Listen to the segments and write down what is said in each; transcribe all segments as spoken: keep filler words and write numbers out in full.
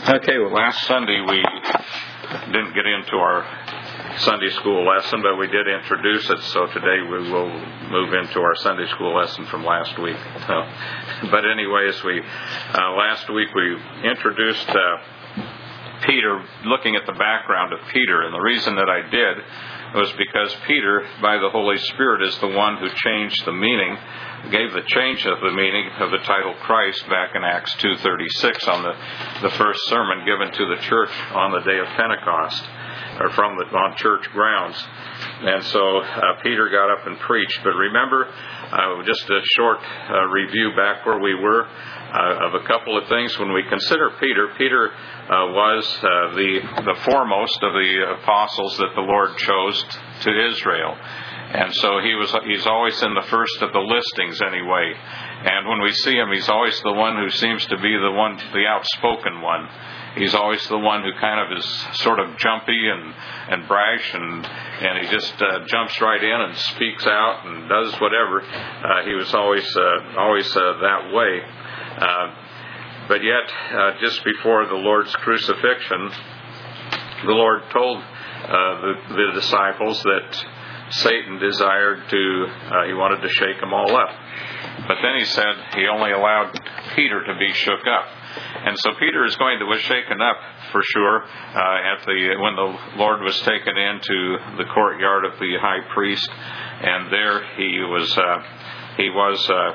Okay, well, last Sunday we didn't get into our Sunday school lesson, but we did introduce it, so today we will move into our Sunday school lesson from last week. So, but anyways, we uh, last week we introduced uh, Peter, looking at the background of Peter, and the reason that I did was because Peter, by the Holy Spirit, is the one who changed the meaning, gave the change of the meaning of the title Christ back in Acts two thirty-six on the, the first sermon given to the church on the day of Pentecost, or from the on church grounds. And so uh, Peter got up and preached. But remember, uh, just a short uh, review back where we were uh, of a couple of things. When we consider Peter, Peter uh, was uh, the the foremost of the apostles that the Lord chose to Israel. And so he was he's always in the first of the listings anyway. And when we see him, he's always the one who seems to be the one, the outspoken one. He's always the one who kind of is sort of jumpy and, and brash, and and he just uh, jumps right in and speaks out and does whatever. Uh, he was always uh, always uh, that way. Uh, but yet, uh, just before the Lord's crucifixion, the Lord told uh, the, the disciples that Satan desired to, uh, he wanted to shake them all up. But then he said he only allowed Peter to be shook up. And so Peter is going to was shaken up for sure uh, at the when the Lord was taken into the courtyard of the high priest, and there he was uh, he was uh,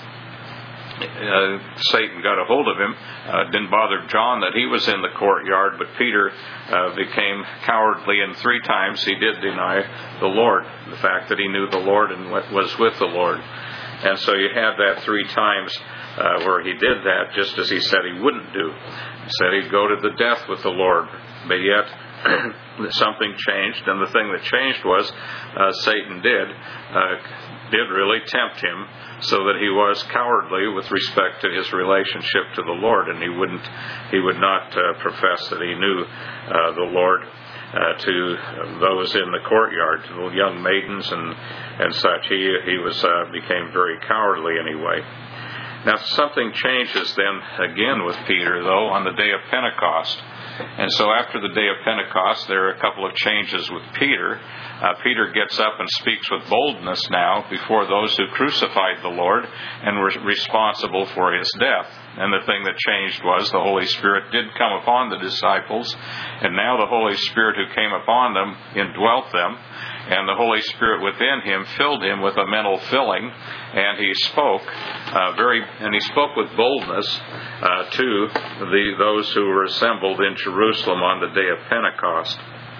uh, Satan got a hold of him. Uh, didn't bother John that he was in the courtyard, but Peter uh, became cowardly, and three times he did deny the Lord, the fact that he knew the Lord and was with the Lord. And so you have that three times uh, where he did that, just as he said he wouldn't do. He said he'd go to the death with the Lord, but yet something changed, and the thing that changed was uh, Satan did uh, did really tempt him, so that he was cowardly with respect to his relationship to the Lord, and he wouldn't he would not uh, profess that he knew uh, the Lord uh, to those in the courtyard, to the young maidens and and such. He he was uh, became very cowardly anyway. Now something changes then again with Peter, though, on the day of Pentecost. And so after the day of Pentecost, there are a couple of changes with Peter. Uh, Peter gets up and speaks with boldness now before those who crucified the Lord and were responsible for his death. And the thing that changed was the Holy Spirit did come upon the disciples, and now the Holy Spirit who came upon them indwelt them, and the Holy Spirit within him filled him with a mental filling, and he spoke uh, very, and he spoke with boldness uh, to the those who were assembled in Jerusalem on the day of Pentecost.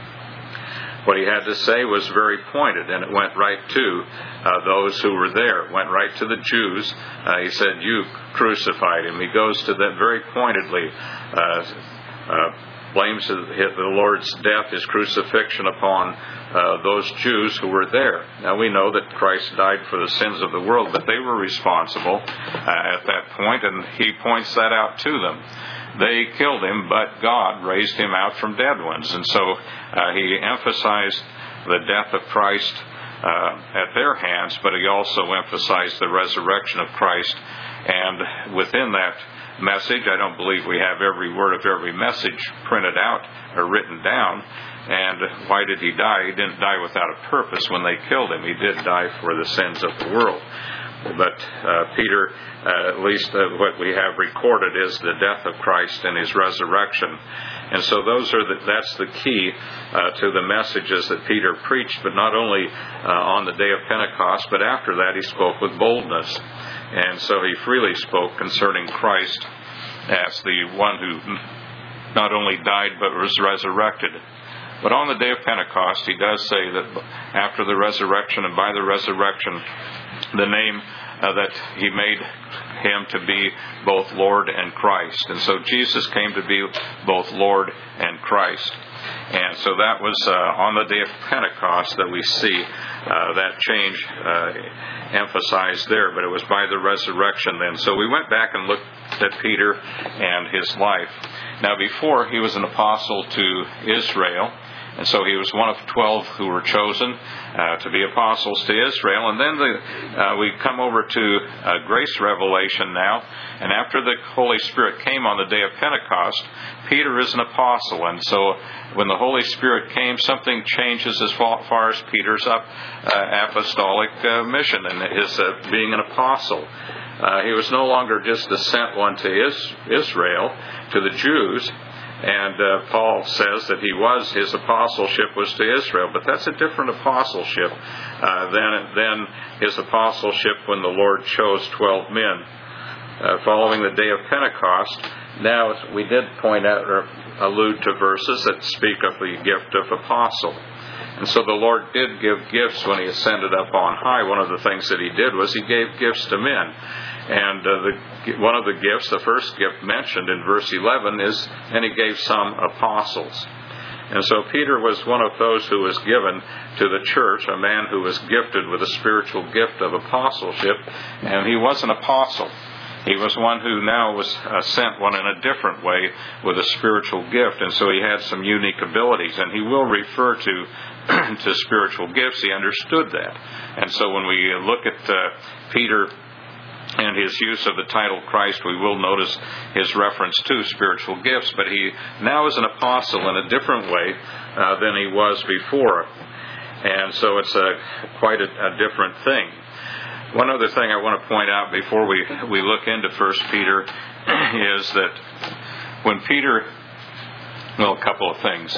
What he had to say was very pointed, and it went right to uh, those who were there. It went right to the Jews. Uh, he said, "You crucified him." He goes to them very pointedly. Uh, uh, blames the Lord's death, his crucifixion, upon uh, those Jews who were there. Now we know that Christ died for the sins of the world, but they were responsible uh, at that point, and he points that out to them. They killed him, but God raised him out from dead ones. And so uh, he emphasized the death of Christ uh, at their hands, but he also emphasized the resurrection of Christ. And within that message, I don't believe we have every word of every message printed out or written down. And why did he die? He didn't die without a purpose when they killed him. He did die for the sins of the world. But uh, Peter, uh, at least uh, what we have recorded is the death of Christ and his resurrection. And so those are the, that's the key uh, to the messages that Peter preached, but not only uh, on the day of Pentecost, but after that he spoke with boldness. And so he freely spoke concerning Christ as the one who not only died but was resurrected. But on the day of Pentecost, he does say that after the resurrection and by the resurrection, the name uh, that he made him to be both Lord and Christ. And so Jesus came to be both Lord and Christ. And so that was uh, on the day of Pentecost that we see uh, that change uh, emphasized there. But it was by the resurrection then. So we went back and looked at Peter and his life. Now before, he was an apostle to Israel. And so he was one of twelve who were chosen uh, to be apostles to Israel. And then the, uh, we come over to uh, grace revelation now. And after the Holy Spirit came on the day of Pentecost, Peter is an apostle. And so when the Holy Spirit came, something changes as far as Peter's up, uh, apostolic uh, mission and his uh, being an apostle. Uh, he was no longer just the sent one to is- Israel, to the Jews. And uh, Paul says that he was, his apostleship was to Israel, but that's a different apostleship uh, than, than his apostleship when the Lord chose twelve men. Uh, following the day of Pentecost, now we did point out or allude to verses that speak of the gift of apostle. And so the Lord did give gifts when he ascended up on high. One of the things that he did was he gave gifts to men. And uh, the, one of the gifts, the first gift mentioned in verse eleven is, and he gave some apostles. And so Peter was one of those who was given to the church, a man who was gifted with a spiritual gift of apostleship, and he was an apostle. He was one who now was uh, sent one in a different way with a spiritual gift, and so he had some unique abilities, and he will refer to to spiritual gifts. He understood that. And so when we look at uh, Peter and his use of the title Christ, we will notice his reference to spiritual gifts, but he now is an apostle in a different way uh, than he was before. And so it's a, quite a, a different thing. One other thing I want to point out before we, we look into First Peter is that when Peter, well, a couple of things.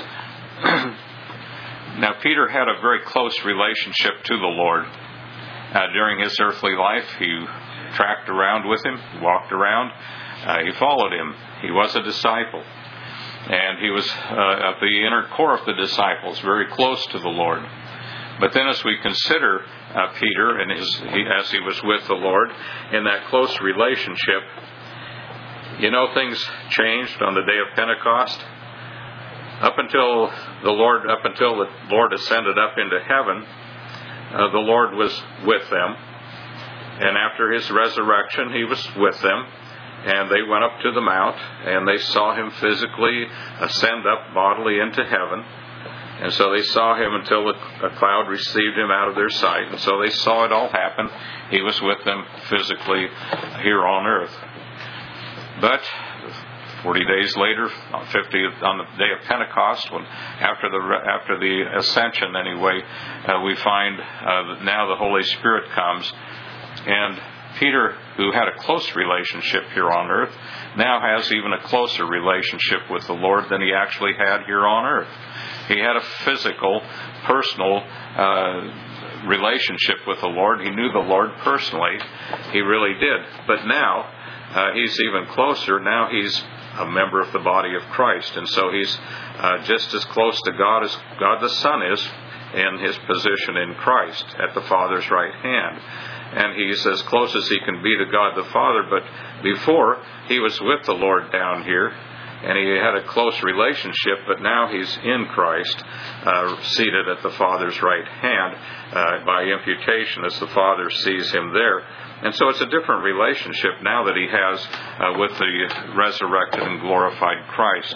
Now, Peter had a very close relationship to the Lord. Uh, during his earthly life, he tracked around with him, walked around, uh, he followed him. He was a disciple. And he was uh, at the inner core of the disciples, very close to the Lord. But then as we consider uh, Peter and his, he, as he was with the Lord in that close relationship, you know, things changed on the day of Pentecost. Up until the Lord, up until the Lord ascended up into heaven, uh, the Lord was with them. And after his resurrection, he was with them. And they went up to the mount, and they saw him physically ascend up bodily into heaven. And so they saw him until a cloud received him out of their sight. And so they saw it all happen. He was with them physically here on earth. But forty days later, on fifty on the day of Pentecost, when after the after the ascension anyway, uh, we find uh, that now the Holy Spirit comes, and Peter, who had a close relationship here on earth, now has even a closer relationship with the Lord than he actually had here on earth. He had a physical, personal uh, relationship with the Lord. He knew the Lord personally. He really did. But now, uh, he's even closer. Now he's a member of the body of Christ. And so he's uh, just as close to God as God the Son is in his position in Christ at the Father's right hand. And he's as close as he can be to God the Father. But before, he was with the Lord down here, and he had a close relationship, but now he's in Christ, uh, seated at the Father's right hand uh, by imputation as the Father sees him there. And so it's a different relationship now that he has uh, with the resurrected and glorified Christ.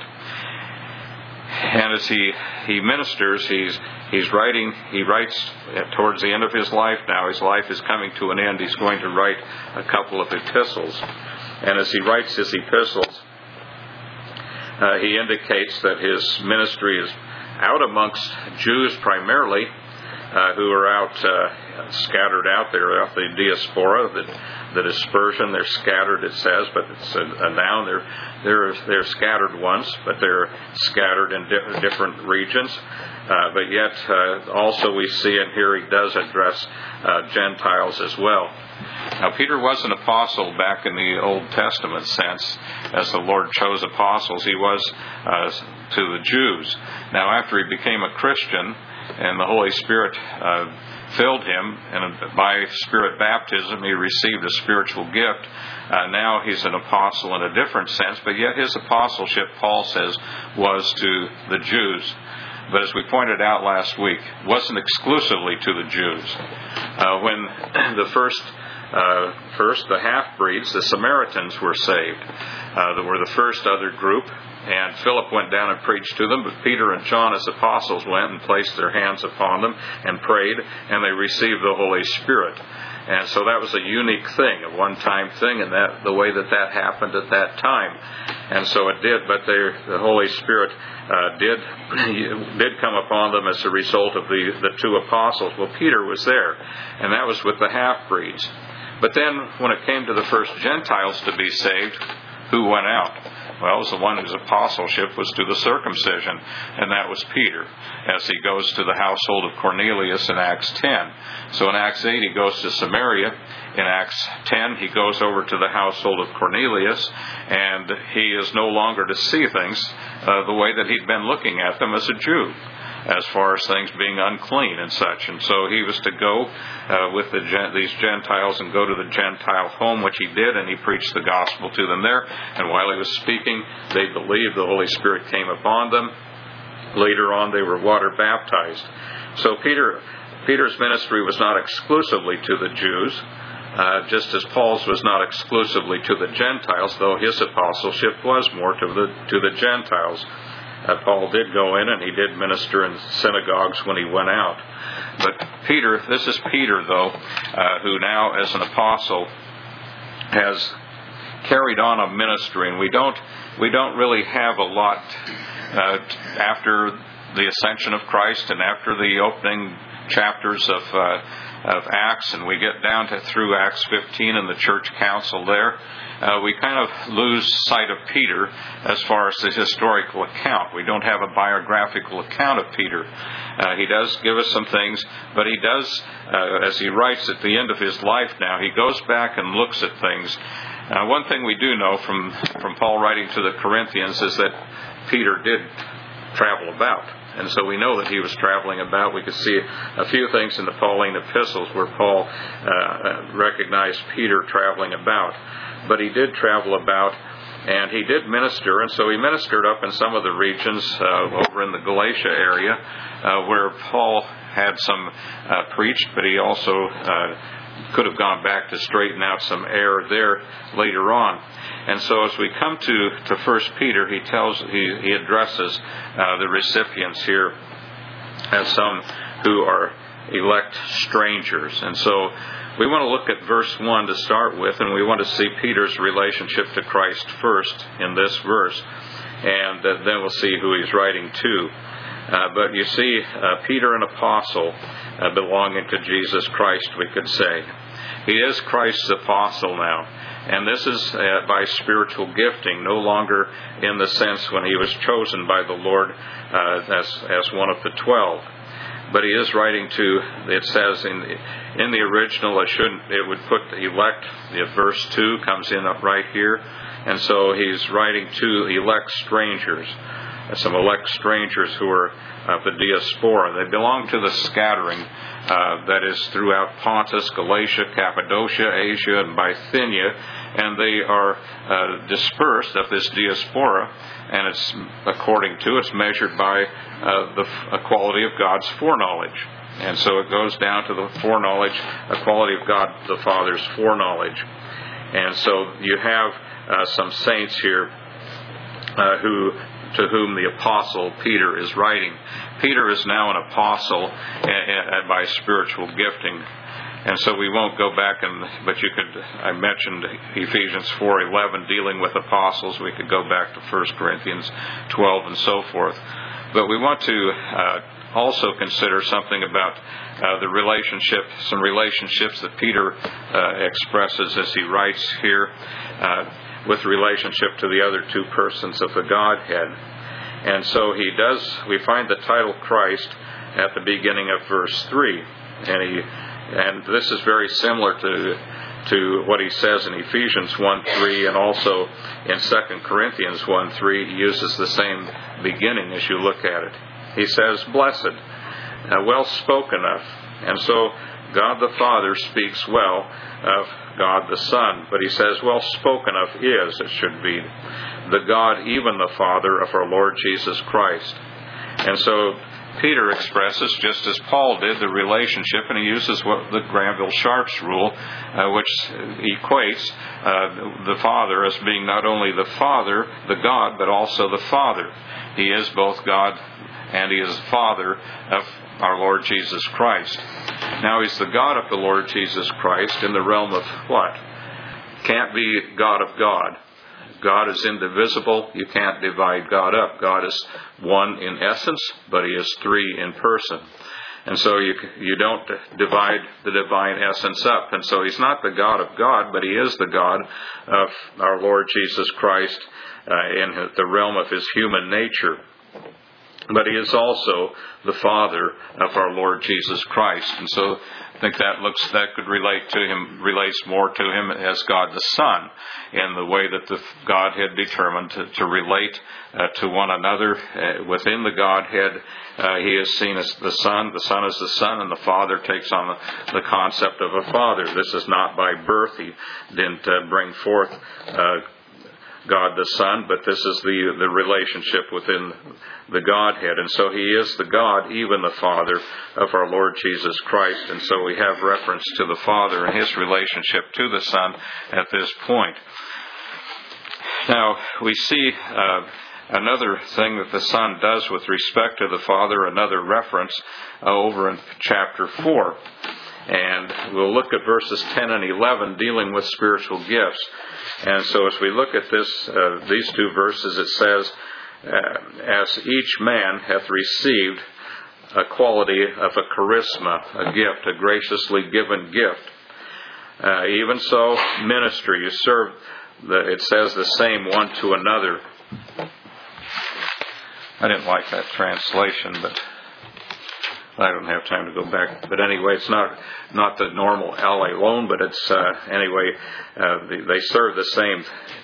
And as he, he ministers, he's he's writing, he writes towards the end of his life now. His life is coming to an end. He's going to write a couple of epistles. And as he writes his epistles, uh, he indicates that his ministry is out amongst Jews primarily, uh, who are out, uh, scattered out there, out the diaspora, the, the dispersion. They're scattered, it says, but it's a, a noun. They're, they're, they're scattered ones, but they're scattered in di- different regions. Uh, but yet, uh, also we see in here he does address uh, Gentiles as well. Now, Peter was an apostle back in the Old Testament sense. As the Lord chose apostles, he was uh, to the Jews. Now, after he became a Christian and the Holy Spirit uh, filled him, and by Spirit baptism he received a spiritual gift, uh, now he's an apostle in a different sense, but yet his apostleship, Paul says, was to the Jews. But as we pointed out last week, wasn't exclusively to the Jews. Uh, when the first, uh, first the half-breeds, the Samaritans, were saved, uh, that were the first other group. And Philip went down and preached to them, but Peter and John as apostles went and placed their hands upon them and prayed, and they received the Holy Spirit. And so that was a unique thing, a one-time thing, and that the way that that happened at that time. And so it did, but they, the Holy Spirit uh, did did come upon them as a result of the, the two apostles. Well, Peter was there, and that was with the half-breeds. But then when it came to the first Gentiles to be saved, who went out? Well, it was the one whose apostleship was to the circumcision, and that was Peter, as he goes to the household of Cornelius in Acts ten. So in Acts eight, he goes to Samaria. In Acts ten, he goes over to the household of Cornelius, and he is no longer to see things uh, the way that he'd been looking at them as a Jew, as far as things being unclean and such. And so he was to go uh, with the, these Gentiles and go to the Gentile home, which he did, and he preached the gospel to them there. And while he was speaking, they believed. The Holy Spirit came upon them. Later on, they were water baptized. So Peter, Peter's ministry was not exclusively to the Jews, uh, just as Paul's was not exclusively to the Gentiles, though his apostleship was more to the to the Gentiles. Uh, Paul did go in and he did minister in synagogues when he went out. But Peter, this is Peter, though, uh, who now as an apostle has carried on a ministry, and we don't we don't really have a lot uh, after the ascension of Christ and after the opening chapters of uh, of Acts, and we get down to through Acts fifteen and the church council there. Uh, we kind of lose sight of Peter as far as the historical account. We don't have a biographical account of Peter. Uh, he does give us some things, but he does, uh, as he writes at the end of his life now, he goes back and looks at things. Uh, one thing we do know from, from Paul writing to the Corinthians is that Peter did travel about. And so we know that he was traveling about. We could see a few things in the Pauline epistles where Paul uh, recognized Peter traveling about. But he did travel about, and he did minister. And so he ministered up in some of the regions uh, over in the Galatia area uh, where Paul had some uh, preached, but he also uh, could have gone back to straighten out some error there later on. And so as we come to, to First Peter, he tells he, he addresses uh, the recipients here as some who are elect strangers. And so we want to look at verse one to start with, and we want to see Peter's relationship to Christ first in this verse, and uh, then we'll see who he's writing to. Uh, but you see, uh, Peter, an apostle, uh, belonging to Jesus Christ, we could say. He is Christ's apostle now. And this is uh, by spiritual gifting, no longer in the sense when he was chosen by the Lord uh, as, as one of the twelve. But he is writing to, it says in the, in the original, it shouldn't, it would put the elect, the verse two comes in up right here. And so he's writing to elect strangers, some elect strangers who are of the diaspora. They belong to the scattering uh, that is throughout Pontus, Galatia, Cappadocia, Asia, and Bithynia, and they are uh, dispersed of this diaspora, and it's according to, it's measured by uh, the quality of God's foreknowledge. And so it goes down to the foreknowledge, a quality of God the Father's foreknowledge. And so you have uh, some saints here uh, who to whom the apostle Peter is writing. Peter is now an apostle by spiritual gifting. And so we won't go back and, but you could, I mentioned Ephesians four eleven dealing with apostles. We could go back to First Corinthians twelve and so forth. But we want to uh, also consider something about uh, the relationship, some relationships that Peter uh, expresses as he writes here uh, with relationship to the other two persons of the Godhead. And so he does, we find the title Christ at the beginning of verse three. And he And this is very similar to to what he says in Ephesians one three and also in Second Corinthians one three. He uses the same beginning as you look at it. He says, blessed, uh, well spoken of. And so God the Father speaks well of God the Son. But he says, well spoken of is, it should be, the God, even the Father of our Lord Jesus Christ. And so Peter expresses, just as Paul did, the relationship, and he uses what the Granville-Sharp's rule, uh, which equates uh, the Father as being not only the Father, the God, but also the Father. He is both God and He is the Father of our Lord Jesus Christ. Now He's the God of the Lord Jesus Christ in the realm of what? Can't be God of God. God is indivisible. You can't divide God up. God is one in essence, but He is three in person. And so you you don't divide the divine essence up. And so He's not the God of God, but He is the God of our Lord Jesus Christ uh, in the realm of His human nature. But He is also the Father of our Lord Jesus Christ. And so I think that looks that could relate to Him, relates more to Him as God the Son, in the way that the Godhead determined to, to relate uh, to one another uh, within the Godhead. Uh, he is seen as the Son, the Son is the Son, and the Father takes on the, the concept of a Father. This is not by birth. He didn't uh, bring forth uh, God the Son, but this is the the relationship within the Godhead. And so He is the God, even the Father of our Lord Jesus Christ. And so we have reference to the Father and His relationship to the Son at this point. Now, we see uh, another thing that the Son does with respect to the Father, another reference uh, over in chapter four. And we'll look at verses ten and eleven dealing with spiritual gifts. And so as we look at this, uh, these two verses, it says, uh, as each man hath received a quality of a charisma, a gift, a graciously given gift. Uh, even so, ministry, you serve, the, it says the same one to another. I didn't like that translation, but I don't have time to go back. But anyway, it's not not the normal L alone, but it's uh, anyway. Uh, they, they serve the same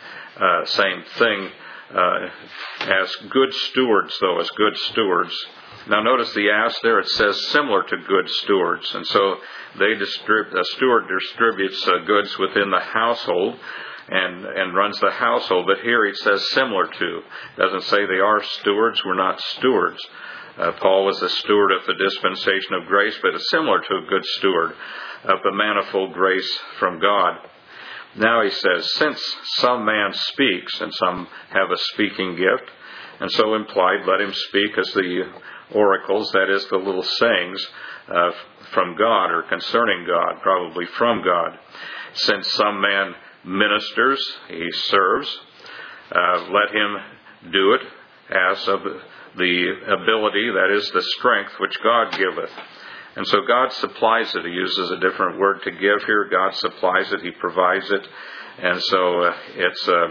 uh, same thing uh, as good stewards, though as good stewards. Now, notice the as there. It says similar to good stewards, and so they distribute. A steward distributes uh, goods within the household. And, and runs the household. But here it says similar to. It doesn't say they are stewards. We're not stewards. Uh, Paul was a steward of the dispensation of grace, but it's similar to a good steward of the manifold grace from God. Now he says, since some man speaks, and some have a speaking gift, and so implied, let him speak as the oracles, that is, the little sayings uh, from God or concerning God, probably from God. Since some man ministers, he serves, uh, let him do it as of the ability, that is the strength which God giveth. And so God supplies it. He uses a different word to give here. God supplies it. He provides it. And so uh, it's uh,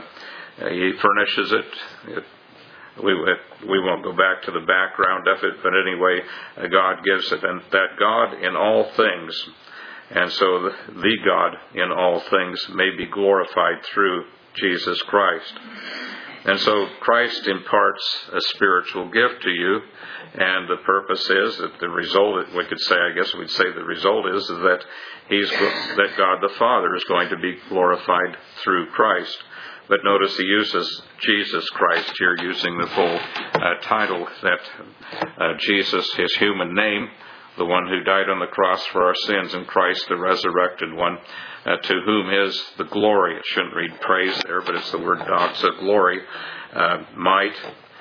He furnishes it. it we, we won't go back to the background of it, but anyway, uh, God gives it. And that God in all things, and so the, the God in all things may be glorified through Jesus Christ. And so Christ imparts a spiritual gift to you, and the purpose is that the result, we could say, I guess we'd say the result is that He's that God the Father is going to be glorified through Christ. But notice He uses Jesus Christ here, using the full uh, title that uh, Jesus, His human name, the one who died on the cross for our sins, and Christ, the resurrected one, uh, to whom is the glory. It shouldn't read praise there, but it's the word doxa, glory, uh, might,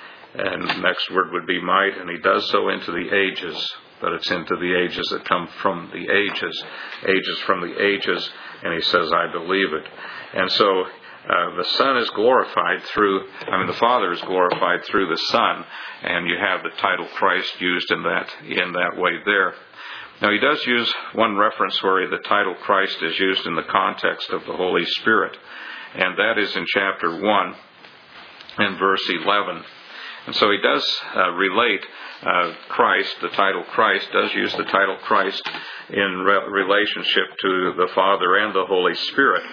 and the next word would be might, and He does so into the ages, but it's into the ages that come from the ages, ages from the ages, and He says, I believe it. And so Uh, the Son is glorified through, I mean, the Father is glorified through the Son, and you have the title Christ used in that in that way there. Now, He does use one reference where the title Christ is used in the context of the Holy Spirit, and that is in chapter one and verse eleven. And so He does uh, relate uh, Christ, the title Christ, does use the title Christ in re- relationship to the Father and the Holy Spirit.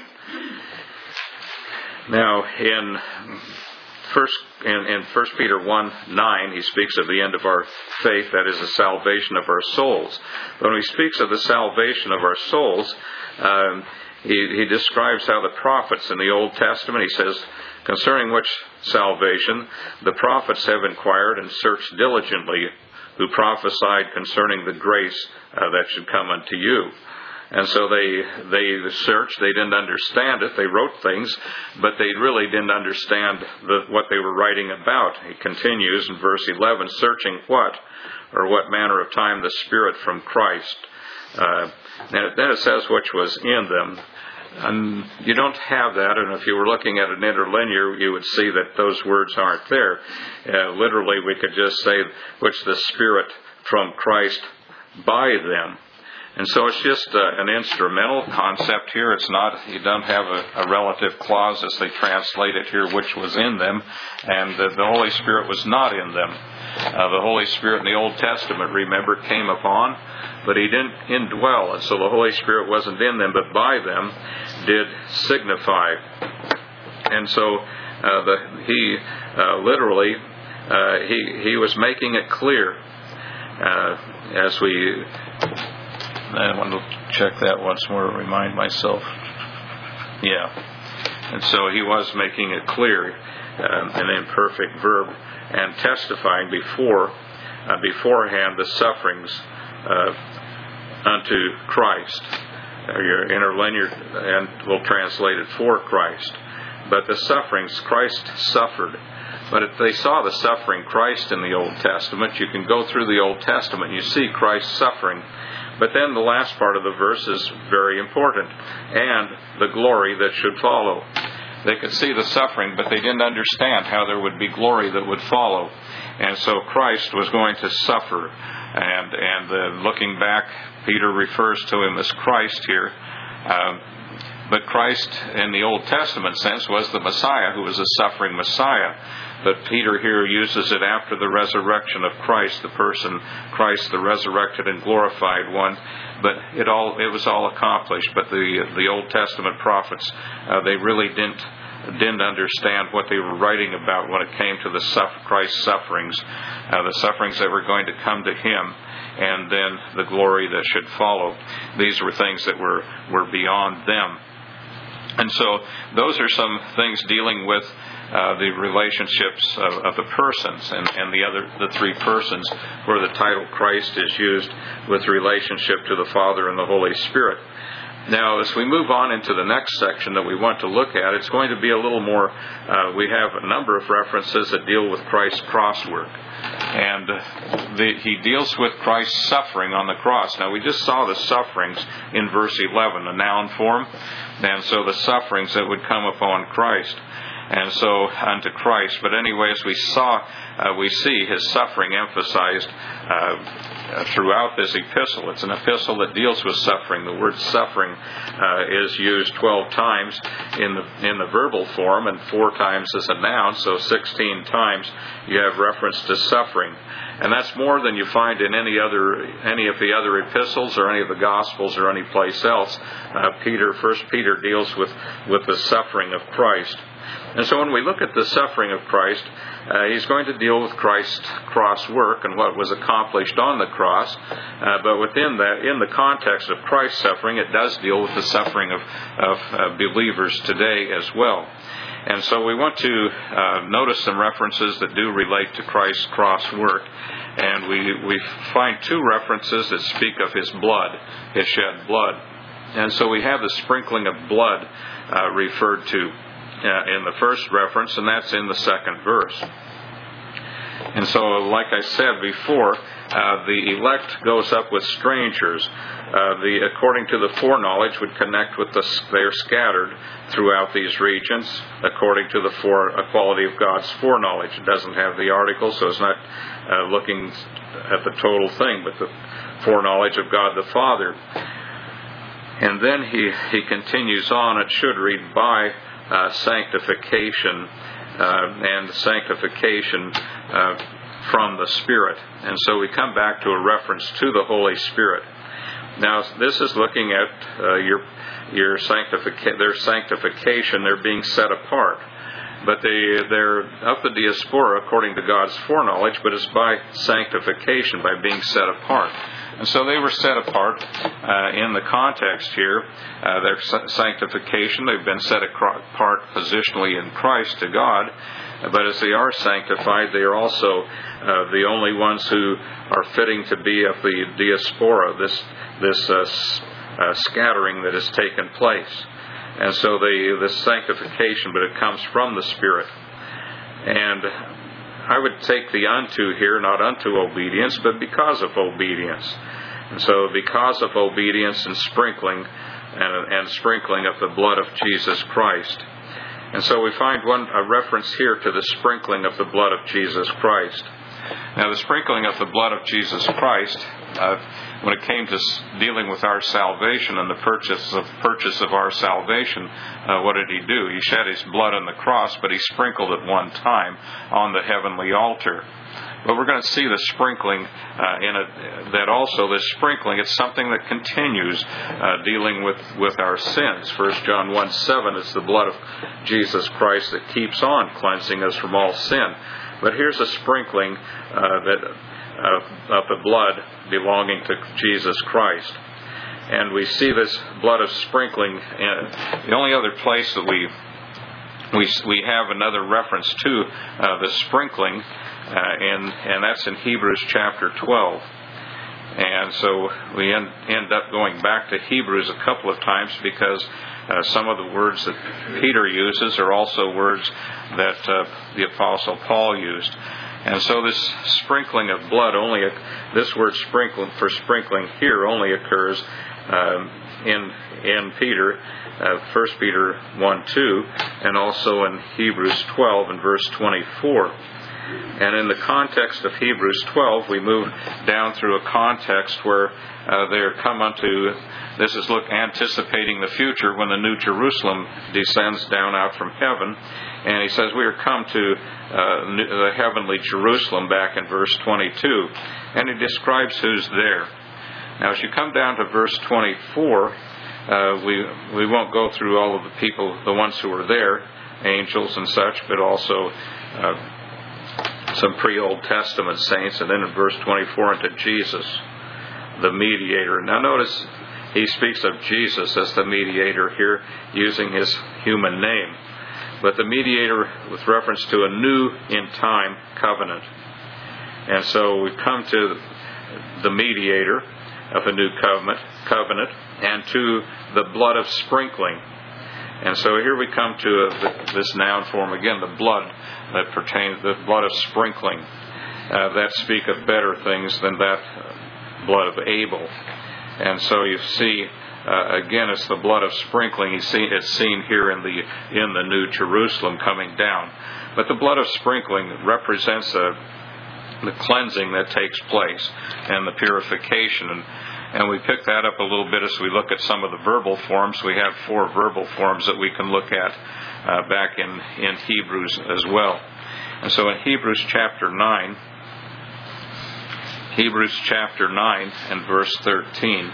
Now, in First in, in First Peter one nine, he speaks of the end of our faith, that is the salvation of our souls. When he speaks of the salvation of our souls, um, he, he describes how the prophets in the Old Testament, he says, concerning which salvation the prophets have inquired and searched diligently who prophesied concerning the grace uh, that should come unto you. And so they they searched. They didn't understand it. They wrote things, but they really didn't understand the, what they were writing about. He continues in verse eleven, searching what, or what manner of time the Spirit from Christ. Uh, and then it says which was in them. And you don't have that, and if you were looking at an interlinear, you would see that those words aren't there. Uh, literally, we could just say, which the Spirit from Christ by them. And so it's just uh, an instrumental concept here. It's not, you don't have a, a relative clause as they translate it here, which was in them, and uh, the Holy Spirit was not in them. Uh, the Holy Spirit in the Old Testament, remember, came upon, but He didn't indwell, and so the Holy Spirit wasn't in them, but by them did signify. And so uh, the, He uh, literally, uh, he, he was making it clear uh, as we... I want to check that once more to remind myself. Yeah. And so he was making it clear, uh, an imperfect verb, and testifying before, uh, beforehand the sufferings uh, unto Christ. Uh, your interlinear, and we'll translate it for Christ. But the sufferings, Christ suffered. But if they saw the suffering Christ in the Old Testament, you can go through the Old Testament, you see Christ suffering. But then the last part of the verse is very important. And the glory that should follow. They could see the suffering, but they didn't understand how there would be glory that would follow. And so Christ was going to suffer. And and uh, looking back, Peter refers to Him as Christ here. Um, but Christ, in the Old Testament sense, was the Messiah, who was a suffering Messiah. But Peter here uses it after the resurrection of Christ, the person, Christ, the resurrected and glorified one. But it all it was all accomplished. But the the Old Testament prophets, uh, they really didn't didn't understand what they were writing about when it came to the suffer, Christ's sufferings, uh, the sufferings that were going to come to Him, and then the glory that should follow. These were things that were were beyond them. And so those are some things dealing with uh, the relationships of, of the persons, and, and the other the three persons, where the title Christ is used with relationship to the Father and the Holy Spirit. Now, as we move on into the next section that we want to look at, it's going to be a little more, uh, we have a number of references that deal with Christ's cross work. And uh, the, he deals with Christ's suffering on the cross. Now, we just saw the sufferings in verse eleven, a noun form. And so the sufferings that would come upon Christ. And so unto Christ. But anyway, as we saw, uh, we see His suffering emphasized uh, throughout this epistle. It's an epistle that deals with suffering. The word suffering uh, is used twelve times in the in the verbal form and four times as a noun. So sixteen times you have reference to suffering. And that's more than you find in any other any of the other epistles or any of the Gospels or any place else. Uh, Peter, First Peter deals with, with the suffering of Christ. And so when we look at the suffering of Christ, uh, he's going to deal with Christ's cross work and what was accomplished on the cross. Uh, but within that, in the context of Christ's suffering, it does deal with the suffering of, of uh, believers today as well. And so we want to uh, notice some references that do relate to Christ's cross work. And we, we find two references that speak of His blood, His shed blood. And so we have the sprinkling of blood uh, referred to Uh, in the first reference, and that's in the second verse. And so, like I said before, uh, the elect goes up with strangers. Uh, the according to the foreknowledge would connect with the they're scattered throughout these regions according to the fore, quality of God's foreknowledge. It doesn't have the article, so it's not uh, looking at the total thing, but the foreknowledge of God the Father. And then he he continues on. It should read by Uh, sanctification uh, and sanctification uh, from the Spirit. And so we come back to a reference to the Holy Spirit. Now, this is looking at uh, your your sanctification, their sanctification, they're being set apart. But they, they're of the diaspora according to God's foreknowledge, but it's by sanctification, by being set apart. And so they were set apart uh, in the context here, uh, their sanctification. They've been set apart positionally in Christ to God. but as they are sanctified, they are also uh, the only ones who are fitting to be of the diaspora, this this uh, s- uh, scattering that has taken place. And so the, the sanctification, but it comes from the Spirit. And I would take the unto here, not unto obedience, but because of obedience. And so because of obedience and sprinkling, and, and sprinkling of the blood of Jesus Christ. And so we find one a reference here to the sprinkling of the blood of Jesus Christ. Now, the sprinkling of the blood of Jesus Christ, uh, when it came to dealing with our salvation and the purchase of purchase of our salvation, uh, what did He do? He shed His blood on the cross, but He sprinkled it one time on the heavenly altar. But we're going to see the sprinkling uh, in it, that also this sprinkling, it's something that continues uh, dealing with, with our sins. First John one seven, it's the blood of Jesus Christ that keeps on cleansing us from all sin. But here's a sprinkling uh, that uh, of the blood belonging to Jesus Christ. And we see this blood of sprinkling. In, the only other place that we we we have another reference to uh, the sprinkling, uh, and and that's in Hebrews chapter twelve. And so we end, end up going back to Hebrews a couple of times because uh, some of the words that Peter uses are also words that uh, the Apostle Paul used. And so this sprinkling of blood only, this word sprinkling for sprinkling here only occurs um, in in Peter, uh, First Peter one two, and also in Hebrews twelve and verse twenty-four. And in the context of Hebrews twelve, we move down through a context where uh, they are come unto, this is look anticipating the future when the New Jerusalem descends down out from heaven. And he says we are come to uh, the heavenly Jerusalem back in verse twenty-two. And he describes who's there. Now as you come down to verse twenty-four, uh, we we won't go through all of the people, the ones who are there, angels and such, but also uh, some pre-Old Testament saints, and then in verse twenty-four into Jesus, the mediator. Now notice he speaks of Jesus as the mediator here, using his human name. But the mediator with reference to a new in time covenant. And so we come to the mediator of a new covenant, covenant and to the blood of sprinkling. And so here we come to a, this noun form again, the blood that pertains, the blood of sprinkling, uh, that speak of better things than that uh, blood of Abel. And so you see, uh, again, it's the blood of sprinkling. You see, it's seen here in the in the New Jerusalem coming down. But the blood of sprinkling represents a, the cleansing that takes place and the purification. And, And we pick that up a little bit as we look at some of the verbal forms. We have four verbal forms that we can look at uh, back in, in Hebrews as well. And so in Hebrews chapter nine, Hebrews chapter nine and verse thirteen,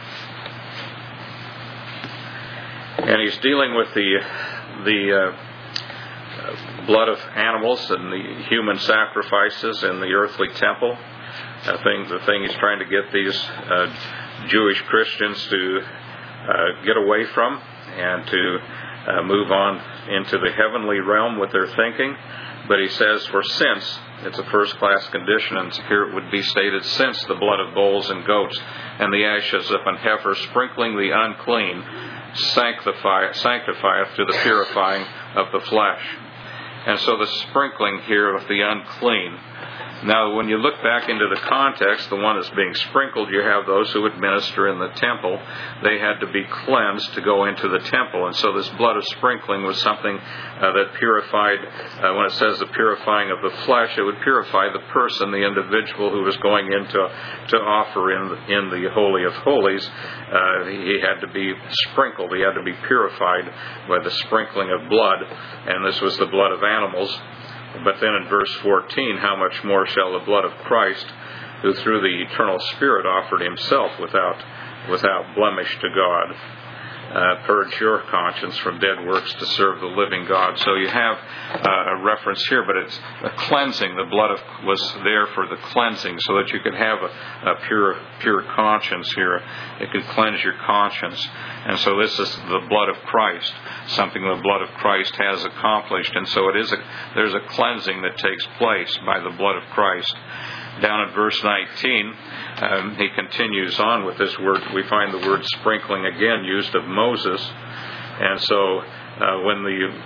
and he's dealing with the the uh, blood of animals and the human sacrifices in the earthly temple. I think the thing he's trying to get these uh, Jewish Christians to uh, get away from and to uh, move on into the heavenly realm with their thinking. But he says, for since, it's a first-class condition, and here it would be stated, since the blood of bulls and goats and the ashes of an heifer sprinkling the unclean sanctify, sanctifieth to the purifying of the flesh. And so the sprinkling here of the unclean. Now, when you look back into the context, the one that's being sprinkled, you have those who would minister in the temple. They had to be cleansed to go into the temple. And so this blood of sprinkling was something uh, that purified, uh, when it says the purifying of the flesh, it would purify the person, the individual who was going in to, to offer in, in the Holy of Holies. Uh, he had to be sprinkled. He had to be purified by the sprinkling of blood. And this was the blood of animals. But then in verse fourteen, how much more shall the blood of Christ, who through the eternal Spirit offered himself without without blemish to God. uh, purge your conscience from dead works to serve the living God. So you have uh, a reference here, but it's a cleansing. The blood of, was there for the cleansing, so that you could have a, a pure pure conscience here. It could cleanse your conscience. And so this is the blood of Christ, something the blood of Christ has accomplished. And so it is a, there's a cleansing that takes place by the blood of Christ. Down in verse nineteen, um, he continues on with this word. We find the word sprinkling again used of Moses. And so uh, when the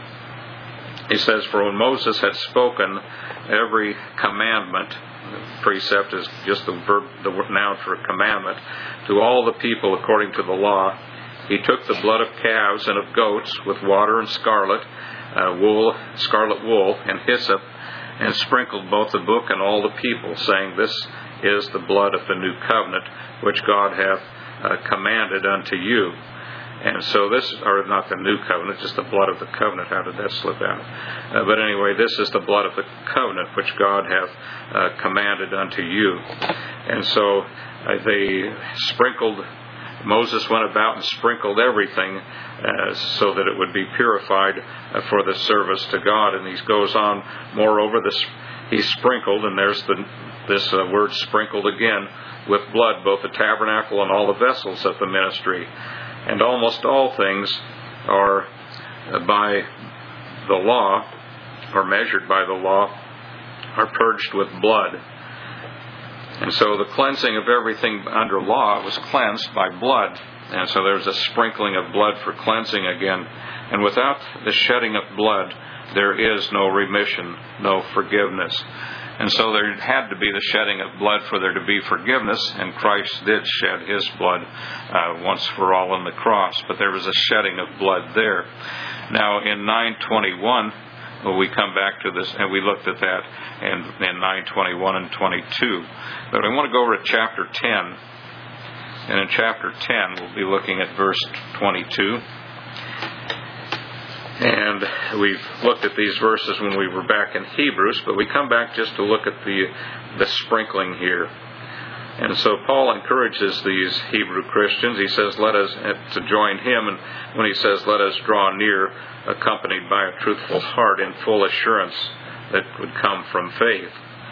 he says, for when Moses had spoken every commandment, precept is just the verb, the noun for commandment, to all the people according to the law, he took the blood of calves and of goats with water and scarlet uh, wool, scarlet wool and hyssop, and sprinkled both the book and all the people, saying, this is the blood of the new covenant, which God hath uh, commanded unto you. And so this, or not the new covenant, just the blood of the covenant. How did that slip out? Uh, but anyway, this is the blood of the covenant, which God hath uh, commanded unto you. And so uh, they sprinkled, Moses went about and sprinkled everything uh, so that it would be purified uh, for the service to God. And he goes on, moreover, this, he sprinkled, and there's the, this uh, word sprinkled again, with blood, both the tabernacle and all the vessels of the ministry. And almost all things are uh, by the law, or measured by the law, are purged with blood. And so the cleansing of everything under law was cleansed by blood. And so there's a sprinkling of blood for cleansing again. And without the shedding of blood, there is no remission, no forgiveness. And so there had to be the shedding of blood for there to be forgiveness, and Christ did shed His blood uh, once for all on the cross. But there was a shedding of blood there. Now in nine twenty-one, well, we come back to this, and we looked at that in, in nine twenty-one and twenty-two. But I want to go over to chapter ten. And in chapter ten, we'll be looking at verse twenty-two. And we've looked at these verses when we were back in Hebrews, but we come back just to look at the the sprinkling here. And so Paul encourages these Hebrew Christians. He says, let us, to join him, and when he says, let us draw near, accompanied by a truthful heart in full assurance that would come from faith.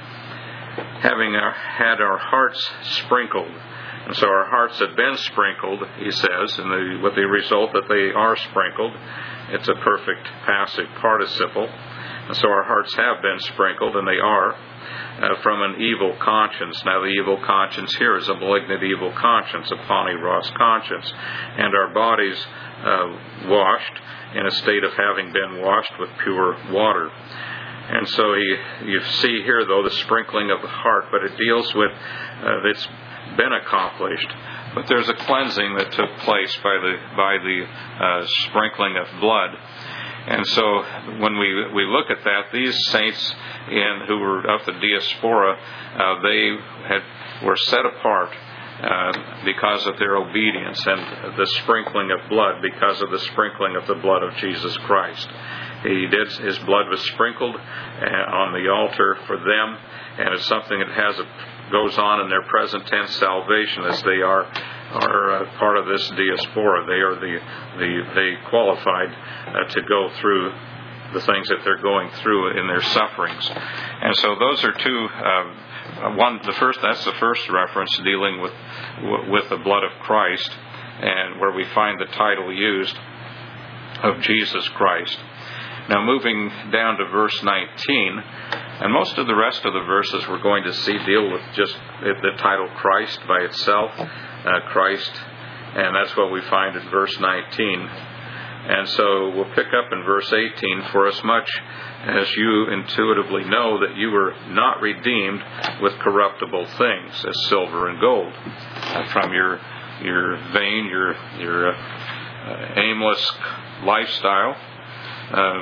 Having our, had our hearts sprinkled. And so our hearts have been sprinkled, he says, and the, with the result that they are sprinkled. It's a perfect passive participle. And so our hearts have been sprinkled, and they are, uh, from an evil conscience. Now the evil conscience here is a malignant evil conscience, a Paniros conscience. And our bodies uh, washed in a state of having been washed with pure water. And so you, you see here, though, the sprinkling of the heart, but it deals with, uh, it's been accomplished. But there's a cleansing that took place by the by the uh, sprinkling of blood. And so when we we look at that, these saints in who were of the diaspora, uh, they had were set apart uh, because of their obedience, and the sprinkling of blood because of the sprinkling of the blood of Jesus Christ. He did, his blood was sprinkled on the altar for them, and it's something that has a, goes on in their present tense salvation as they are are uh, part of this diaspora. They are the the they qualified uh, to go through the things that they're going through in their sufferings. And so those are two. Uh, one, the first that's the first reference dealing with with the blood of Christ, and where we find the title used of Jesus Christ. Now moving down to verse nineteen, and most of the rest of the verses we're going to see deal with just the title Christ by itself, uh, Christ, and that's what we find in verse nineteen. And so we'll pick up in verse eighteen, for as much as you intuitively know that you were not redeemed with corruptible things, as silver and gold, uh, from your your vain, your your uh, aimless lifestyle, Uh,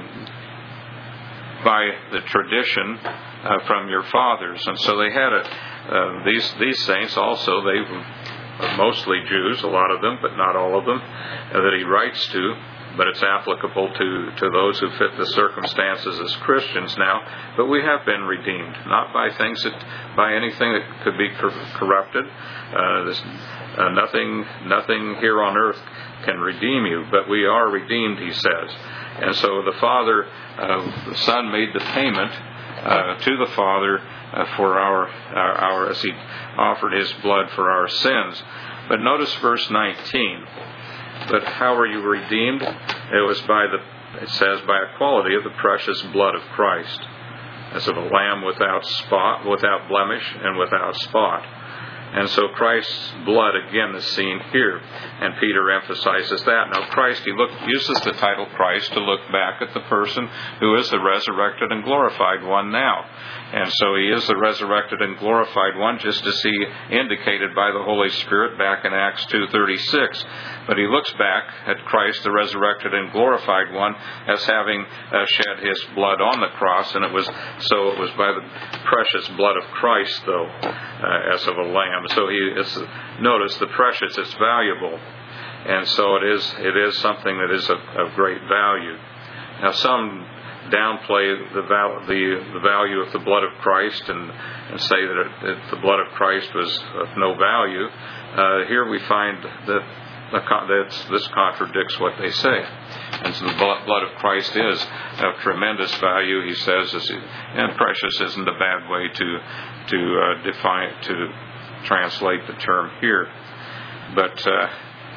by the tradition uh, from your fathers. And so they had a, uh, these these saints also, they were mostly Jews, a lot of them, but not all of them, uh, that he writes to. but it's applicable to, to those who fit the circumstances as Christians now. But we have been redeemed, not by things that, by anything that could be cor- corrupted. Uh, this, uh, nothing, nothing here on earth can redeem you, but we are redeemed, he says. And so the Father, uh, the Son made the payment uh, to the Father uh, for our, our, our, as he offered his blood for our sins. But notice verse nineteen. But how are you redeemed? It was by the, it says, by a quality of the precious blood of Christ, as of a lamb without spot, without blemish, and without spot. And so Christ's blood again is seen here, and Peter emphasizes that. Now Christ, he look, uses the title Christ to look back at the person who is the resurrected and glorified one now. And so he is the resurrected and glorified one, just as he indicated by the Holy Spirit back in Acts two thirty-six. But he looks back at Christ, the resurrected and glorified one, as having uh, shed his blood on the cross, and it was so it was by the precious blood of Christ, though, uh, as of a lamb. So he is, notice the precious, it's valuable, and so it is. It is something that is of, of great value. Now some downplay the, val- the the value of the blood of Christ and, and say that, it, that the blood of Christ was of no value. Uh, here we find that, that this contradicts what they say. And so the blood of Christ is of tremendous value, he says, and precious isn't a bad way to to uh, define to translate the term here. But uh,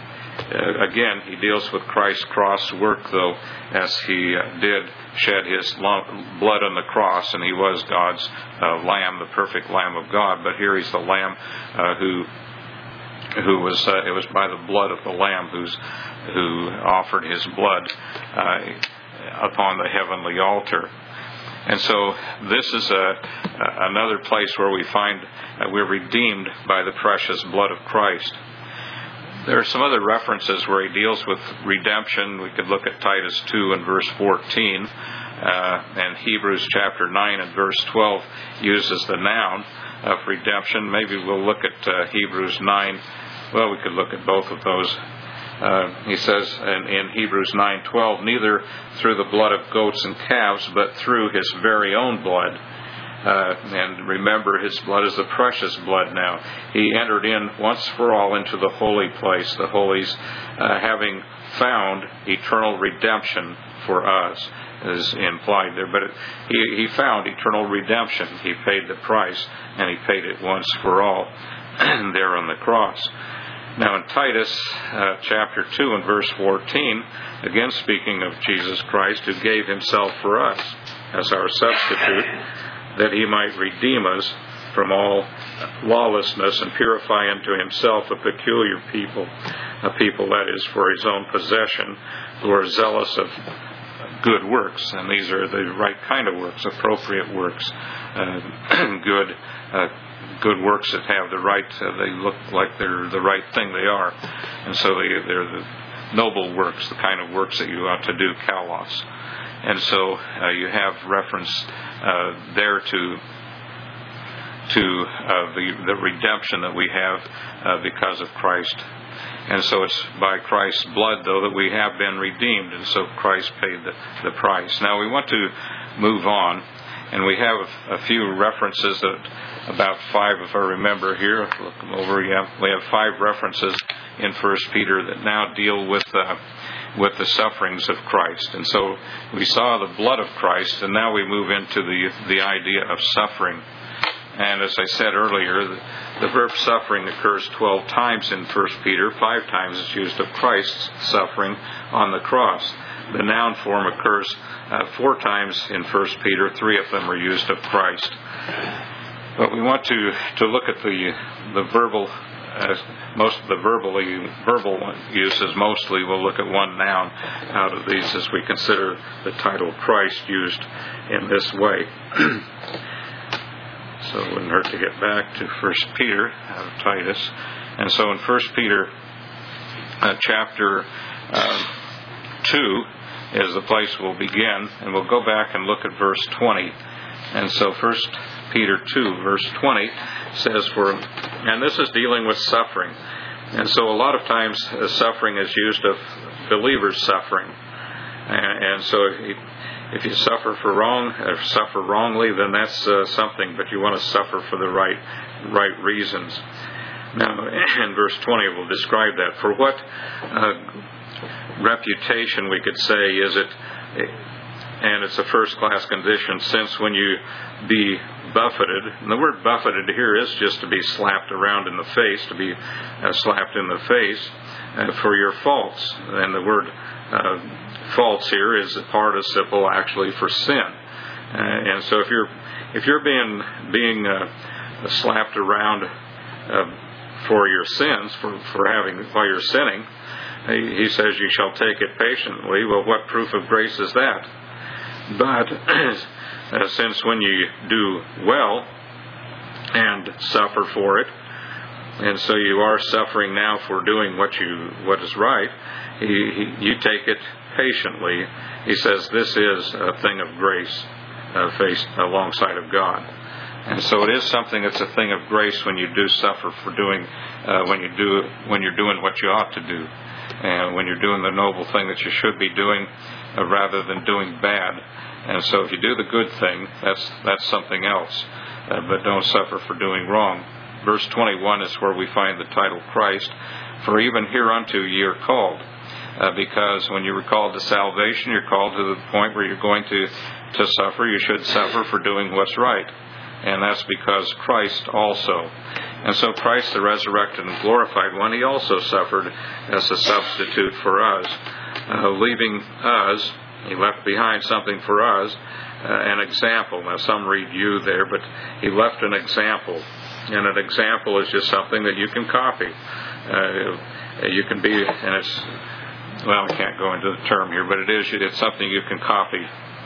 Uh, again, he deals with Christ's cross work, though, as he uh, did shed his lump, blood on the cross, and he was God's uh, Lamb, the perfect Lamb of God. But here he's the Lamb uh, who who was uh, it was by the blood of the Lamb who's who offered his blood uh, upon the heavenly altar. And so this is a, another place where we find uh, we're redeemed by the precious blood of Christ. There are some other references where he deals with redemption. We could look at Titus two and verse fourteen, uh, and Hebrews chapter nine and verse twelve uses the noun of redemption. Maybe we'll look at uh, Hebrews nine. Well, we could look at both of those. Uh, he says in, in Hebrews nine twelve, neither through the blood of goats and calves, but through his very own bload. Uh, and remember, his blood is the precious blood now. He entered in once for all into the holy place, the holies, uh, having found eternal redemption for us, is implied there. But it, he, he found eternal redemption. He paid the price, and he paid it once for all there on the cross. Now in Titus uh, chapter two and verse fourteen, again speaking of Jesus Christ, who gave himself for us as our substitute, that he might redeem us from all lawlessness and purify unto himself a peculiar people, a people that is for his own possession, who are zealous of good works. And these are the right kind of works, appropriate works, uh, good uh, good works that have the right, uh, they look like they're the right thing they are. And so they, they're the noble works, the kind of works that you ought to do, kalos. And so uh, you have reference uh, there to to uh, the the redemption that we have uh, because of Christ. And so it's by Christ's blood, though, that we have been redeemed. And so Christ paid the, the price. Now we want to move on, and we have a few references that about five, if I remember here. Look them over. Yeah, we have five references in First Peter that now deal with. Uh, with the sufferings of Christ. And so we saw the blood of Christ, and now we move into the the idea of suffering. And as I said earlier, the, the verb suffering occurs twelve times in First Peter. Five times it's used of Christ's suffering on the cross. The noun form occurs uh, four times in First Peter. Three of them are used of Christ. But we want to, to look at the the verbal As most of the verbally verbal uses, mostly we'll look at one noun out of these as we consider the title Christ used in this way. So it wouldn't hurt to get back to First Peter out of Titus. And so in First Peter uh, chapter uh, two is the place we'll begin, and we'll go back and look at verse twenty. And so First Peter two, verse twenty says, "For," and this is dealing with suffering. And so a lot of times uh, suffering is used of believers' suffering. And, and so if you, if you suffer for wrong, or suffer wrongly, then that's uh, something. But you want to suffer for the right right reasons. Now, in verse twenty, we'll describe that. For what uh, reputation, we could say, is it? And it's a first-class condition, since when you be buffeted, and the word buffeted here is just to be slapped around in the face, to be uh, slapped in the face uh, for your faults. And the word uh, faults here is a participle actually for sin. Uh, and so if you're if you're being being uh, slapped around uh, for your sins, for for having while you're sinning, he, he says you shall take it patiently. Well, what proof of grace is that? But uh, since when you do well and suffer for it, and so you are suffering now for doing what you what is right, he, he, you take it patiently. He says this is a thing of grace uh, faced alongside of God. And so it is something that's a thing of grace when you do suffer for doing uh, when you do when you're doing what you ought to do, and when you're doing the noble thing that you should be doing, uh, rather than doing bad. And so if you do the good thing, that's that's something else. Uh, but don't suffer for doing wrong. Verse twenty-one is where we find the title Christ. For even hereunto ye are called. Uh, because when you're called to salvation, you're called to the point where you're going to, to suffer. You should suffer for doing what's right. And that's because Christ also. And so Christ, the resurrected and glorified one, he also suffered as a substitute for us, uh, leaving us. He left behind something for us, uh, an example. Now some read you there, but he left an example. And an example is just something that you can copy. Uh, you can be, and it's, well, I can't go into the term here, but it is, it's something you can copy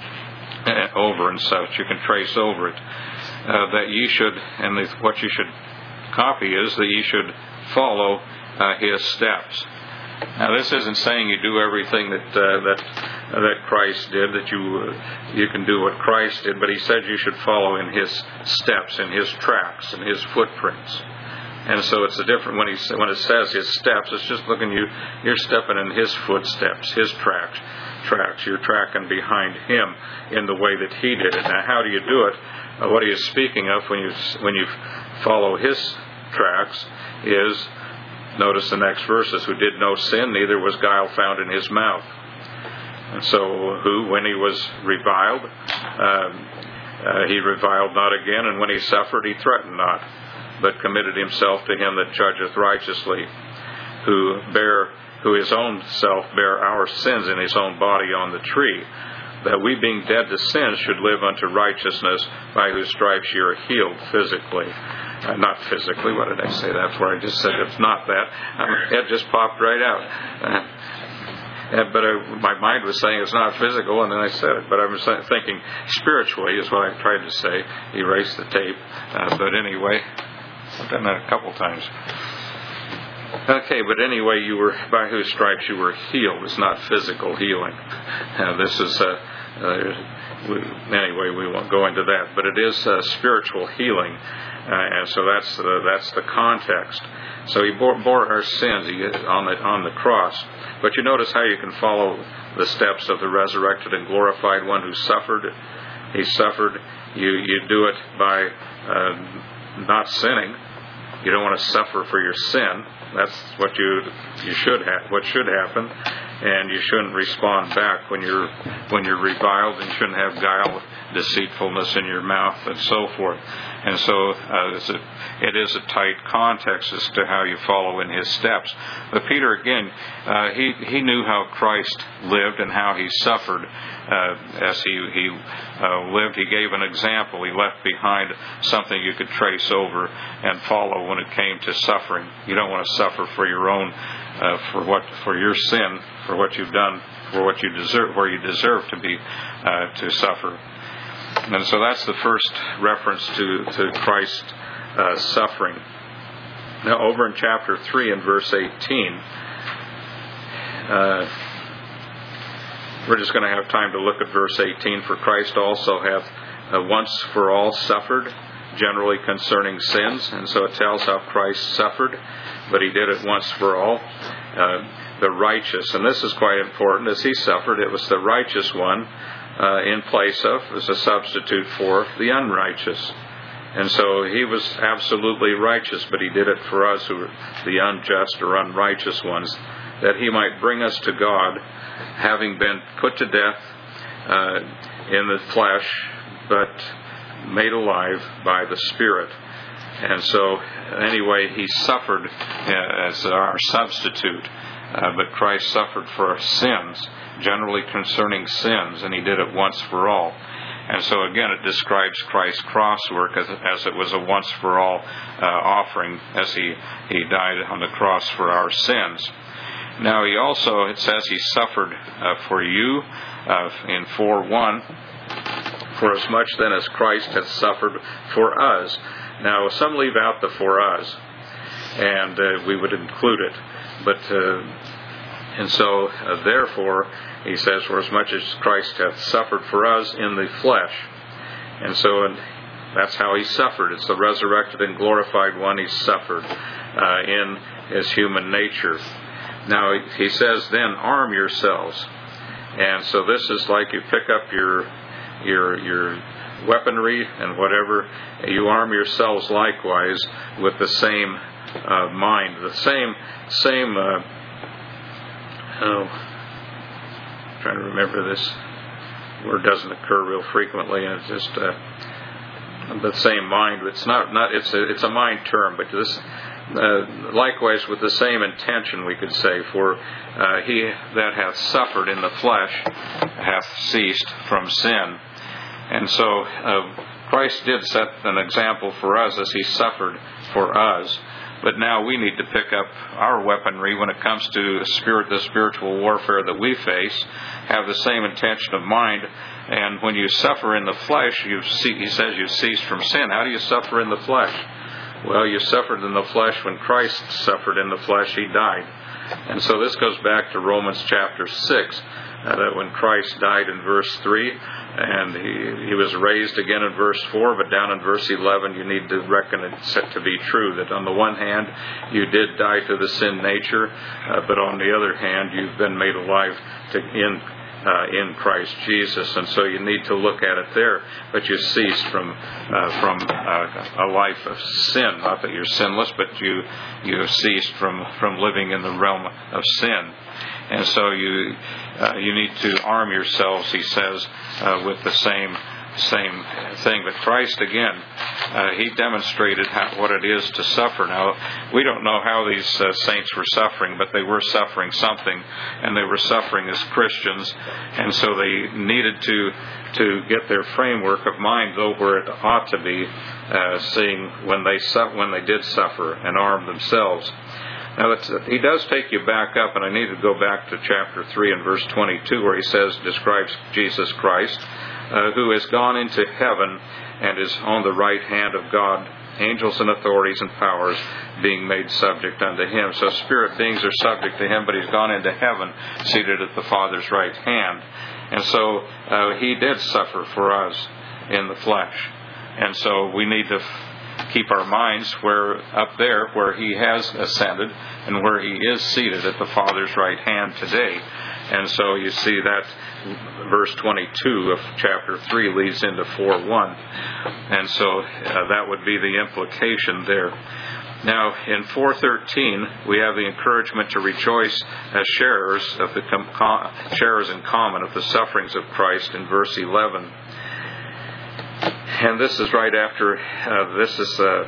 over and such. You can trace over it. Uh, that ye should, and the, what you should copy is that ye should follow uh, his steps. Now, this isn't saying you do everything that uh, that uh, that Christ did, that you uh, you can do what Christ did, but he said you should follow in his steps, in his tracks, in his footprints. And so it's a different when he when it says his steps. It's just looking you you're stepping in his footsteps, his tracks. Tracks. You're tracking behind him in the way that he did it. Now, how do you do it? Uh, what he is speaking of when you when you follow his tracks is, notice the next verses, who did no sin, neither was guile found in his mouth. And so who, when he was reviled, um, uh, he reviled not again, and when he suffered, he threatened not, but committed himself to him that judgeth righteously, who bare, who his own self bare our sins in his own body on the tree, that we being dead to sin should live unto righteousness, by whose stripes ye are healed physically. Uh, not physically, what did I say? That's where I just said it's not that. Um, it just popped right out. Uh, but uh, my mind was saying it's not physical, and then I said it. But I was thinking spiritually is what I tried to say. Erase the tape. Uh, but anyway, I've done that a couple times. Okay, but anyway, you were by whose stripes you were healed. It's not physical healing. Uh, this is, uh, uh, we, anyway, we won't go into that. But it is uh, spiritual healing, uh, and so that's uh, that's the context. So he bore, bore our sins on the on the cross. But you notice how you can follow the steps of the resurrected and glorified one who suffered. He suffered. You you do it by uh, not sinning. You don't want to suffer for your sin. That's what you you should have. What should happen, and you shouldn't respond back when you're when you're reviled, and you shouldn't have guile, deceitfulness in your mouth, and so forth. And so uh, it's a, it is a tight context as to how you follow in his steps. But Peter, again, uh, he he knew how Christ lived and how he suffered uh, as he he uh, lived. He gave an example. He left behind something you could trace over and follow when it came to suffering. You don't want to suffer for your own, uh, for what for your sin, for what you've done, for what you deserve, where you deserve to be uh, to suffer. And so that's the first reference to, to Christ's uh, suffering. Now, over in chapter three and verse eighteen, uh, we're just going to have time to look at verse eighteen. For Christ also hath uh, once for all suffered, generally concerning sins, and so it tells how Christ suffered, but he did it once for all. Uh, the righteous, and this is quite important, as he suffered, it was the righteous one uh, in place of, as a substitute for the unrighteous. And so he was absolutely righteous, but he did it for us who are the unjust or unrighteous ones, that he might bring us to God, having been put to death uh, in the flesh, but made alive by the Spirit. And so, anyway, he suffered uh, as our substitute, uh, but Christ suffered for our sins, generally concerning sins, and he did it once for all. And so again, it describes Christ's cross work as, as it was a once-for-all uh, offering as he, he died on the cross for our sins. Now he also, it says he suffered uh, for you uh, in four one, for as much then as Christ hath suffered for us. Now some leave out the for us, and uh, we would include it. But uh, and so uh, therefore, he says, for as much as Christ hath suffered for us in the flesh. And so and that's how he suffered. It's the resurrected and glorified one. He suffered uh, in his human nature. Now he says, then arm yourselves. And so this is like you pick up your your your weaponry and whatever, you arm yourselves likewise with the same uh, mind, the same same. Uh, oh, I'm trying to remember this word doesn't occur real frequently, and it's just uh, the same mind. It's not not it's a it's a mind term, but this. Uh, likewise, with the same intention, we could say, for uh, he that hath suffered in the flesh hath ceased from sin. And so uh, Christ did set an example for us as he suffered for us. But now we need to pick up our weaponry when it comes to spirit, the spiritual warfare that we face, have the same intention of mind. And when you suffer in the flesh, you see, he says you cease from sin. How do you suffer in the flesh? Well, you suffered in the flesh when Christ suffered in the flesh. He died. And so this goes back to Romans chapter six, uh, that when Christ died in verse three, and he, he was raised again in verse four, but down in verse eleven you need to reckon it to be true, that on the one hand you did die to the sin nature, uh, but on the other hand you've been made alive to in Uh, in Christ Jesus, and so you need to look at it there. But you ceased from uh, from uh, a life of sin. Not that you're sinless, but you you ceased from, from living in the realm of sin. And so you uh, you need to arm yourselves, he says, uh, with the same same thing. But Christ, again, uh, he demonstrated how, what it is to suffer. Now, we don't know how these uh, saints were suffering, but they were suffering something, and they were suffering as Christians, and so they needed to to get their framework of mind though where it ought to be, uh, seeing when they su- when they did suffer and arm themselves. Now, it's, he does take you back up, and I need to go back to chapter three and verse twenty-two, where he says, describes Jesus Christ, Uh, who has gone into heaven and is on the right hand of God, angels and authorities and powers being made subject unto him. So spirit beings are subject to him, but he's gone into heaven, seated at the Father's right hand. And so uh, he did suffer for us in the flesh. And so we need to f- keep our minds where up there where he has ascended and where he is seated at the Father's right hand today. And so you see that verse twenty-two of chapter three leads into four one. And so uh, that would be the implication there. Now, in four thirteen, we have the encouragement to rejoice as sharers of the com- sharers in common of the sufferings of Christ in verse eleven. And this is right after, uh, this is... Uh,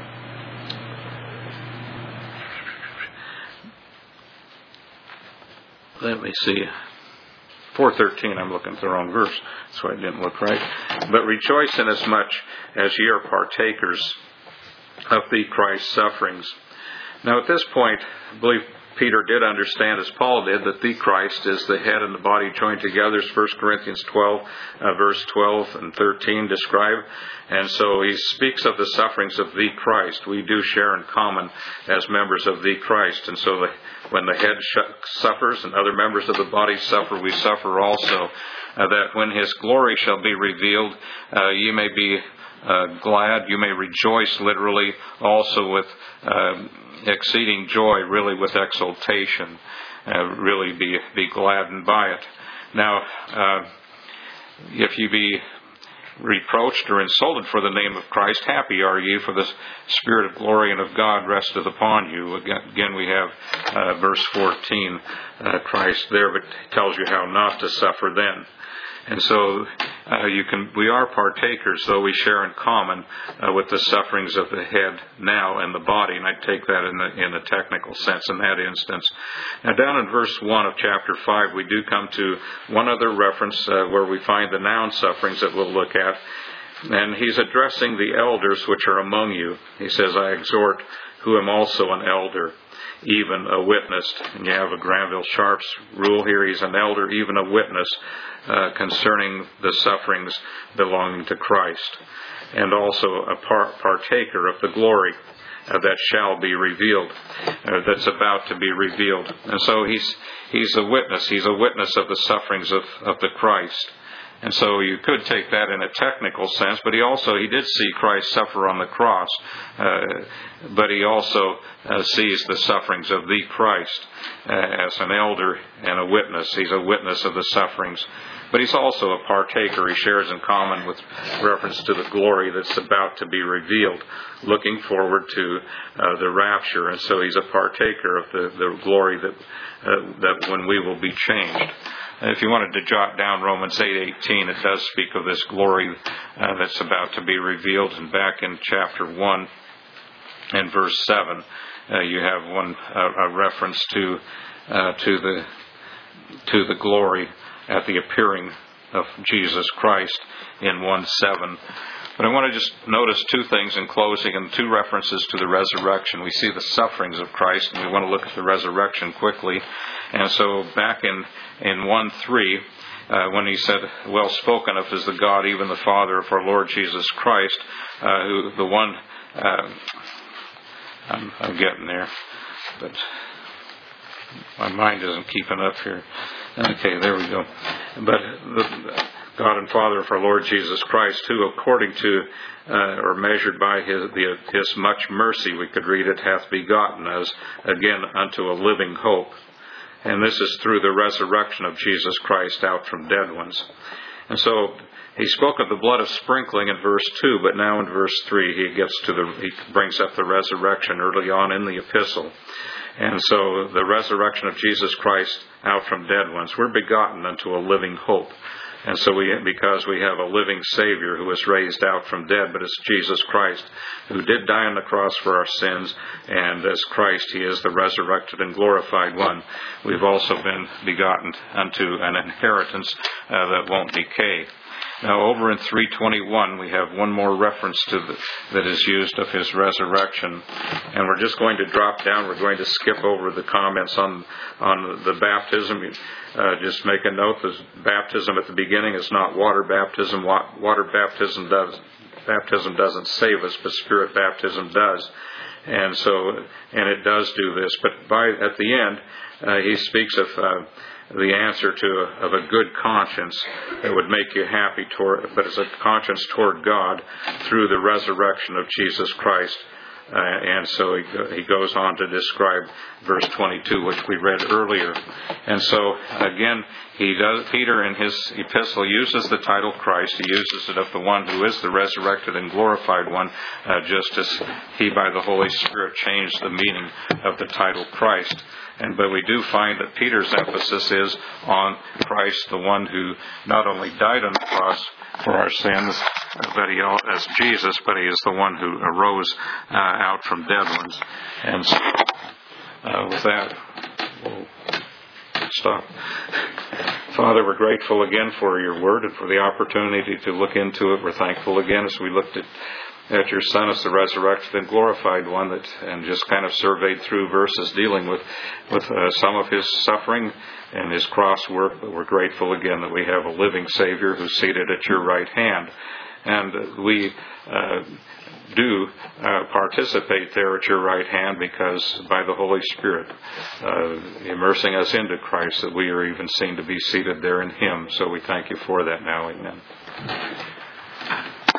let me see... four thirteen, I'm looking at the wrong verse, so I didn't look right. But rejoice inasmuch as ye are partakers of the Christ's sufferings. Now at this point, I believe Peter did understand, as Paul did, that the Christ is the head and the body joined together, as First Corinthians twelve, uh, verse twelve and thirteen describe. And so he speaks of the sufferings of the Christ. We do share in common as members of the Christ. And so the, when the head sh- suffers and other members of the body suffer, we suffer also. Uh, that when his glory shall be revealed, uh, ye may be uh, glad. You may rejoice, literally, also with uh, exceeding joy, really with exultation. Uh, really be be gladdened by it. Now, uh, if you be reproached or insulted for the name of Christ, happy are ye, for the Spirit of glory and of God resteth upon you. Again, we have uh, verse fourteen, uh, Christ there, but tells you how not to suffer then. And so uh, you can. We are partakers, though we share in common uh, with the sufferings of the head now and the body, and I take that in the in a technical sense in that instance. Now, down in verse one of chapter five, we do come to one other reference uh, where we find the noun sufferings that we'll look at, and he's addressing the elders which are among you. He says, "I exhort, who am also an elder, even a witness." And you have a Granville Sharp's rule here. He's an elder, even a witness, uh, concerning the sufferings belonging to Christ, and also a par- partaker of the glory uh, that shall be revealed, uh, that's about to be revealed. And so he's he's a witness. He's a witness of the sufferings of, of the Christ. And so you could take that in a technical sense, but he also, he did see Christ suffer on the cross, uh, but he also uh, sees the sufferings of the Christ uh, as an elder and a witness. He's a witness of the sufferings. But he's also a partaker. He shares in common with reference to the glory that's about to be revealed, looking forward to uh, the rapture. And so he's a partaker of the, the glory that, uh, that when we will be changed. If you wanted to jot down Romans eight eighteen, it does speak of this glory uh, that's about to be revealed. And back in chapter one and verse seven, uh, you have one uh, a reference to uh, to the to the glory at the appearing of Jesus Christ in one seven. But I want to just notice two things in closing, and two references to the resurrection. We see the sufferings of Christ, and we want to look at the resurrection quickly. And so back in, in one three, uh, when he said, "Well spoken of is the God, even the Father of our Lord Jesus Christ," uh, who the one, uh, I'm, I'm getting there, but my mind isn't keeping up here. Okay, there we go. But the God and Father of our Lord Jesus Christ, who according to, uh, or measured by his, the, his much mercy, we could read it, hath begotten us again unto a living hope. And this is through the resurrection of Jesus Christ out from dead ones. And so he spoke of the blood of sprinkling in verse two, but now in verse three he gets to the, he brings up the resurrection early on in the epistle. And so the resurrection of Jesus Christ out from dead ones, we're begotten unto a living hope. And so we, because we have a living Savior who was raised out from dead, but it's Jesus Christ who did die on the cross for our sins, and as Christ, he is the resurrected and glorified one. We've also been begotten unto an inheritance uh, that won't decay. Now, over in three twenty-one, we have one more reference to the, that is used of his resurrection, and we're just going to drop down. We're going to skip over the comments on on the baptism. Uh, just make a note: that baptism at the beginning is not water baptism. Water baptism does baptism doesn't save us, but Spirit baptism does, and so and it does do this. But by at the end, uh, he speaks of. Uh, the answer to a, of a good conscience that would make you happy toward, but it's a conscience toward God through the resurrection of Jesus Christ. Uh, and so he, he goes on to describe verse twenty-two, which we read earlier. And so again, he does. Peter in his epistle uses the title Christ. He uses it of the one who is the resurrected and glorified one, uh, just as he by the Holy Spirit changed the meaning of the title Christ. And but we do find that Peter's emphasis is on Christ, the one who not only died on the cross for our sins, but he as Jesus, but he is the one who arose uh, out from dead ones. And so, uh, with that, we'll stop. Father, we're grateful again for your word and for the opportunity to look into it. We're thankful again as we looked at at your Son as the resurrected and glorified one, that and just kind of surveyed through verses dealing with with uh, some of his suffering and his cross work. But we're grateful again that we have a living Savior who's seated at your right hand, and we uh, do uh, participate there at your right hand because by the Holy Spirit uh, immersing us into Christ, that we are even seen to be seated there in Him. So we thank you for that now. Amen.